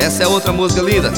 Essa é outra música linda.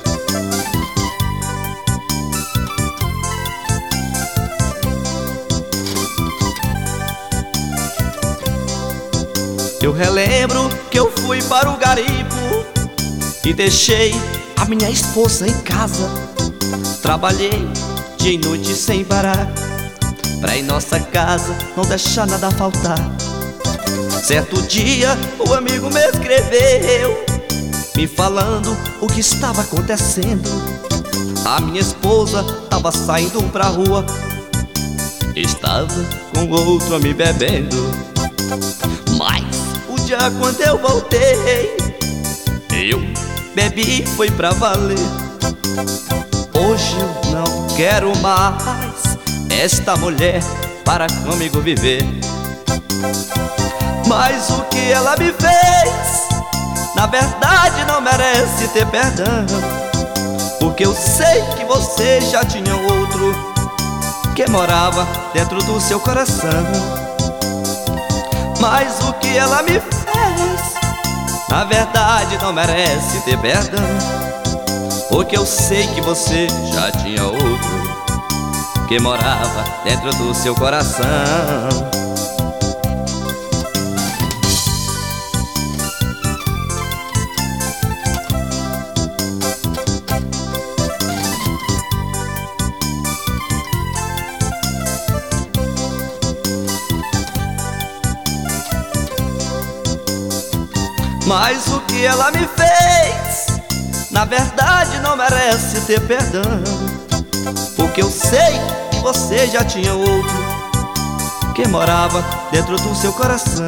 Eu relembro que eu fui para o garimpo e deixei a minha esposa em casa. Trabalhei dia e noite sem parar, pra em nossa casa não deixar nada faltar. Certo dia o amigo me escreveu, me falando o que estava acontecendo. A minha esposa estava saindo pra rua, estava com outro me bebendo. Mas o dia quando eu voltei, eu bebi foi pra valer. Hoje eu não quero mais esta mulher para comigo viver. Mas o que ela me fez, na verdade não merece ter perdão, porque eu sei que você já tinha outro que morava dentro do seu coração. Mas o que ela me fez, na verdade não merece ter perdão, porque eu sei que você já tinha outro que morava dentro do seu coração. Mas o que ela me fez, na verdade não merece ter perdão, porque eu sei que você já tinha outro que morava dentro do seu coração.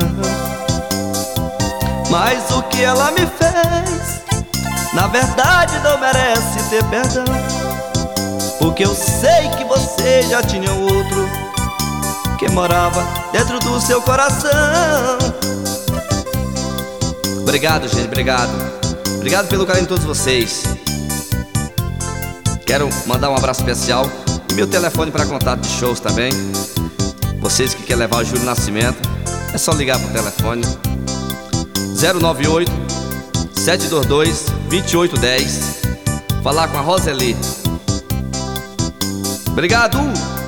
Mas o que ela me fez, na verdade não merece ter perdão, porque eu sei que você já tinha outro que morava dentro do seu coração. Obrigado, gente, obrigado. Obrigado pelo carinho de todos vocês. Quero mandar um abraço especial e meu telefone para contato de shows também. Vocês que querem levar o Júlio Nascimento, é só ligar pro telefone 098 722 2810. Falar com a Roseli. Obrigado!